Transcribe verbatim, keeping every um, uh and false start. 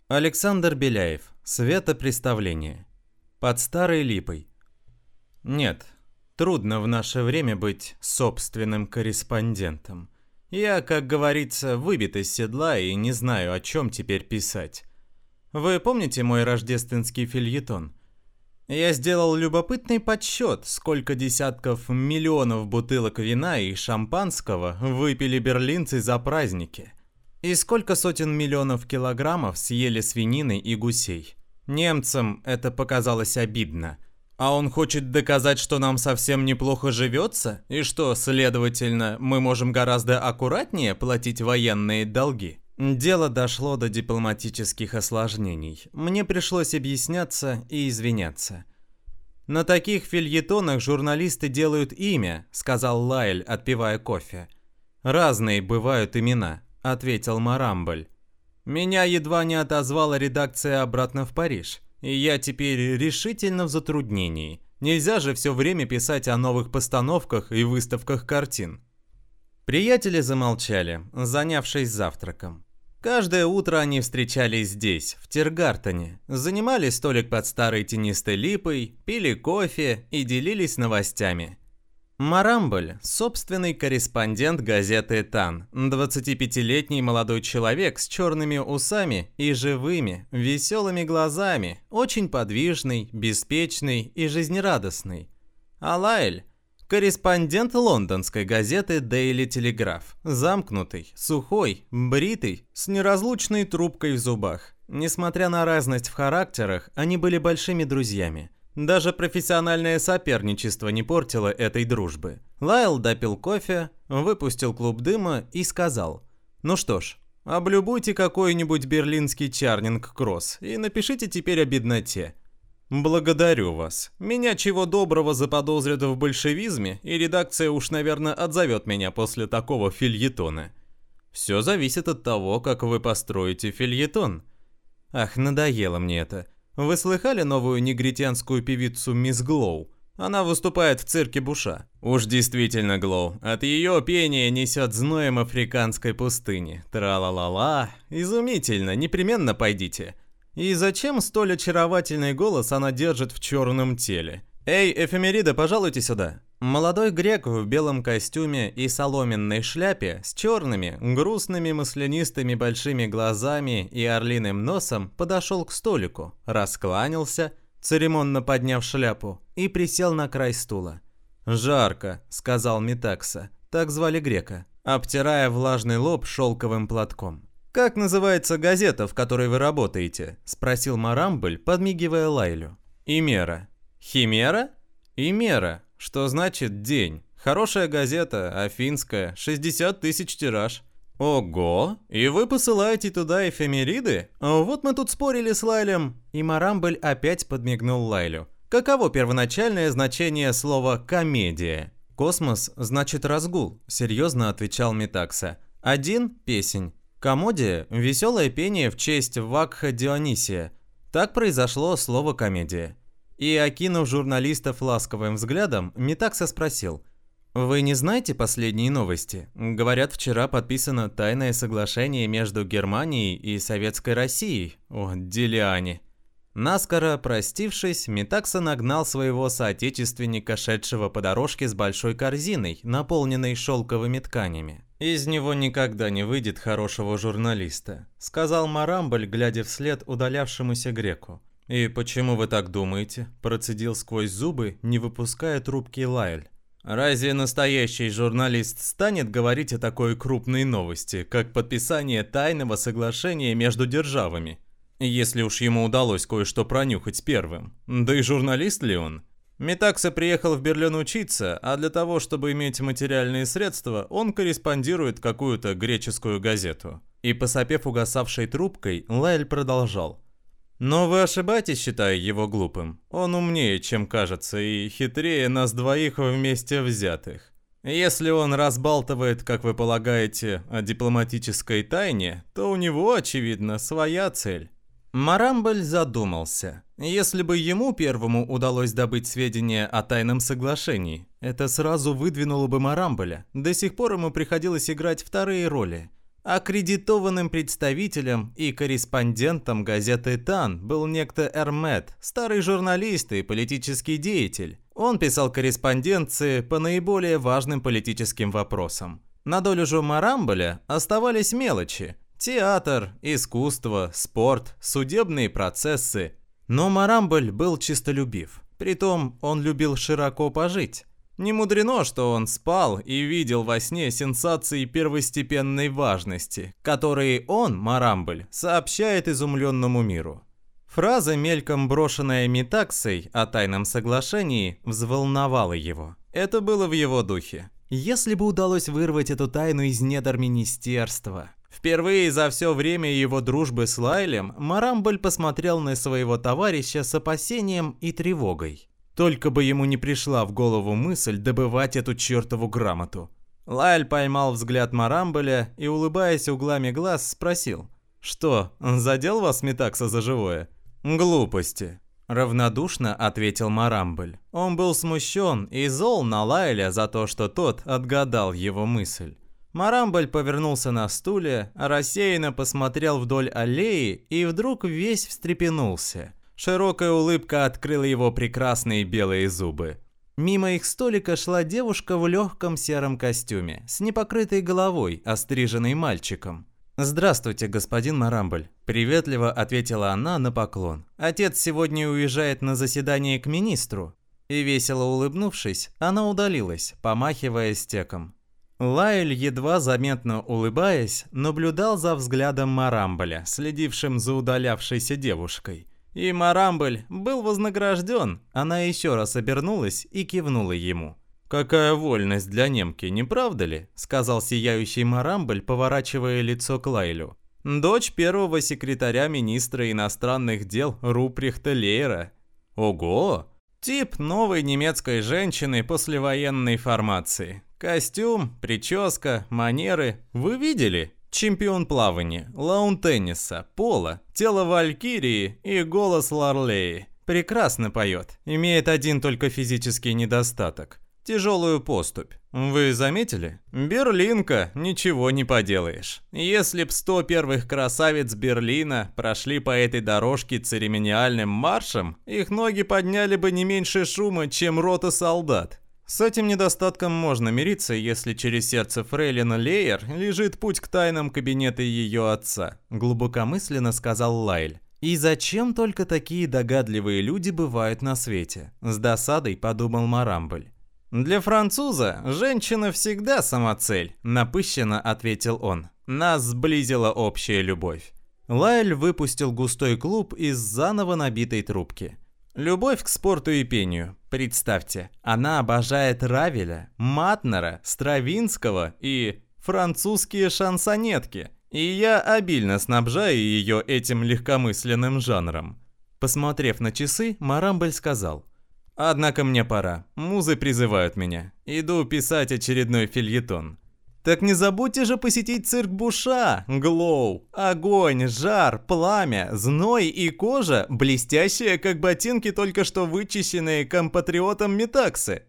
Александр Беляев. Светопреставление. Под старой липой. Нет, трудно в наше время быть собственным корреспондентом. Я, как говорится, выбит из седла и не знаю, о чем теперь писать. Вы помните мой рождественский фельетон? Я сделал любопытный подсчет, сколько десятков миллионов бутылок вина и шампанского выпили берлинцы за праздники. И сколько сотен миллионов килограммов съели свинины и гусей. Немцам это показалось обидно. А он хочет доказать, что нам совсем неплохо живется? И что, следовательно, мы можем гораздо аккуратнее платить военные долги? Дело дошло до дипломатических осложнений. Мне пришлось объясняться и извиняться. «На таких фельетонах журналисты делают имя», — сказал Лайль, отпивая кофе. «Разные бывают имена», — ответил Марамболь. «Меня едва не отозвала редакция обратно в Париж, и я теперь решительно в затруднении. Нельзя же все время писать о новых постановках и выставках картин». Приятели замолчали, занявшись завтраком. Каждое утро они встречались здесь, в Тиргартене, занимали столик под старой тенистой липой, пили кофе и делились новостями. Марамболь – собственный корреспондент газеты «Тан», двадцатипятилетний молодой человек с черными усами и живыми, веселыми глазами, очень подвижный, беспечный и жизнерадостный. А Лайль – корреспондент лондонской газеты Daily Telegraph, замкнутый, сухой, бритый, с неразлучной трубкой в зубах. Несмотря на разность в характерах, они были большими друзьями. Даже профессиональное соперничество не портило этой дружбы. Лайл допил кофе, выпустил клуб дыма и сказал: «Ну что ж, облюбуйте какой-нибудь берлинский Чарнинг-кросс и напишите теперь о бедноте». «Благодарю вас. Меня чего доброго заподозрят в большевизме, и редакция уж, наверное, отзовет меня после такого фельетона». «Все зависит от того, как вы построите фельетон». «Ах, надоело мне это. Вы слыхали новую негритянскую певицу мисс Глоу? Она выступает в цирке Буша». «Уж действительно, Глоу, от ее пения несет зноем африканской пустыни. Тра-ла-ла-ла. Изумительно, непременно пойдите». И зачем столь очаровательный голос она держит в черном теле? «Эй, эфемерида, пожалуйте сюда!» Молодой грек в белом костюме и соломенной шляпе с черными, грустными маслянистыми большими глазами и орлиным носом подошел к столику, раскланялся, церемонно подняв шляпу, и присел на край стула. «Жарко», — сказал Метакса, так звали грека, обтирая влажный лоб шелковым платком. «Как называется газета, в которой вы работаете?» – спросил Марамболь, подмигивая Лайлю. «Имера». «Химера?» «Имера. Что значит день? Хорошая газета, афинская, шестьдесят тысяч тираж». «Ого! И вы посылаете туда эфемериды? Вот мы тут спорили с Лайлем». И Марамболь опять подмигнул Лайлю. «Каково первоначальное значение слова «комедия»?» «Космос значит разгул», – серьезно отвечал Метакса. «Один – песень. Комодия – веселое пение в честь Вакха Дионисия. Так произошло слово «комедия». И, окинув журналистов ласковым взглядом, Метакса спросил: «Вы не знаете последние новости? Говорят, вчера подписано тайное соглашение между Германией и Советской Россией. О, делиане!» Наскоро простившись, Метакса нагнал своего соотечественника, шедшего по дорожке с большой корзиной, наполненной шелковыми тканями. «Из него никогда не выйдет хорошего журналиста», — сказал Марамболь, глядя вслед удалявшемуся греку. «И почему вы так думаете?» — процедил сквозь зубы, не выпуская трубки Лайль. «Разве настоящий журналист станет говорить о такой крупной новости, как подписание тайного соглашения между державами? Если уж ему удалось кое-что пронюхать первым. Да и журналист ли он?» Метакса приехал в Берлин учиться, а для того, чтобы иметь материальные средства, он корреспондирует какую-то греческую газету. И, посопев угасавшей трубкой, Лайль продолжал. «Но вы ошибаетесь, считая его глупым. Он умнее, чем кажется, и хитрее нас двоих вместе взятых. Если он разбалтывает, как вы полагаете, о дипломатической тайне, то у него, очевидно, своя цель». Марамболь задумался. Если бы ему первому удалось добыть сведения о тайном соглашении, это сразу выдвинуло бы Марамболя. До сих пор ему приходилось играть вторые роли. Аккредитованным представителем и корреспондентом газеты «Тан» был некто Эрмет, старый журналист и политический деятель. Он писал корреспонденции по наиболее важным политическим вопросам. На долю же Марамболя оставались мелочи – театр, искусство, спорт, судебные процессы. Но Марамболь был честолюбив. Притом он любил широко пожить. Не мудрено, что он спал и видел во сне сенсации первостепенной важности, которые он, Марамболь, сообщает изумленному миру. Фраза, мельком брошенная Метаксой о тайном соглашении, взволновала его. Это было в его духе. Если бы удалось вырвать эту тайну из недр министерства. Впервые за все время его дружбы с Лайлем Марамболь посмотрел на своего товарища с опасением и тревогой. Только бы ему не пришла в голову мысль добывать эту чертову грамоту. Лайль поймал взгляд Марамболя и, улыбаясь углами глаз, спросил: «Что, задел вас Метакса за живое?» «Глупости», — равнодушно ответил Марамболь. Он был смущен и зол на Лайля за то, что тот отгадал его мысль. Марамболь повернулся на стуле, рассеянно посмотрел вдоль аллеи и вдруг весь встрепенулся. Широкая улыбка открыла его прекрасные белые зубы. Мимо их столика шла девушка в легком сером костюме, с непокрытой головой, остриженной мальчиком. «Здравствуйте, господин Марамболь», – приветливо ответила она на поклон. «Отец сегодня уезжает на заседание к министру». И весело улыбнувшись, она удалилась, помахивая стеком. Лайль, едва заметно улыбаясь, наблюдал за взглядом Марамболя, следившим за удалявшейся девушкой. И Марамболь был вознагражден. Она еще раз обернулась и кивнула ему. «Какая вольность для немки, не правда ли?» – сказал сияющий Марамболь, поворачивая лицо к Лайлю. «Дочь первого секретаря министра иностранных дел Руприхта Лейера». «Ого! Тип новой немецкой женщины послевоенной формации. Костюм, прическа, манеры. Вы видели?» Чемпион плавания, лаун-тенниса, пола, тело валькирии и голос Ларлеи. Прекрасно поет. Имеет один только физический недостаток. Тяжелую поступь. Вы заметили? Берлинка, ничего не поделаешь. Если б сто первых красавиц Берлина прошли по этой дорожке церемониальным маршем, их ноги подняли бы не меньше шума, чем рота солдат. С этим недостатком можно мириться, если через сердце фрейлина Лейер лежит путь к тайнам кабинета ее отца, глубокомысленно сказал Лайль. И зачем только такие догадливые люди бывают на свете? С досадой подумал Марамболь. Для француза женщина всегда самоцель, напыщенно ответил он. Нас сблизила общая любовь. Лайль выпустил густой клуб из заново набитой трубки. Любовь к спорту и пению. Представьте, она обожает Равеля, Матнера, Стравинского и французские шансонетки. И я обильно снабжаю ее этим легкомысленным жанром. Посмотрев на часы, Марамболь сказал: «Однако мне пора, музы призывают меня. Иду писать очередной фельетон». Так не забудьте же посетить цирк Буша. Глоу, огонь, жар, пламя, зной и кожа, блестящие, как ботинки, только что вычищенные компатриотом Метаксы.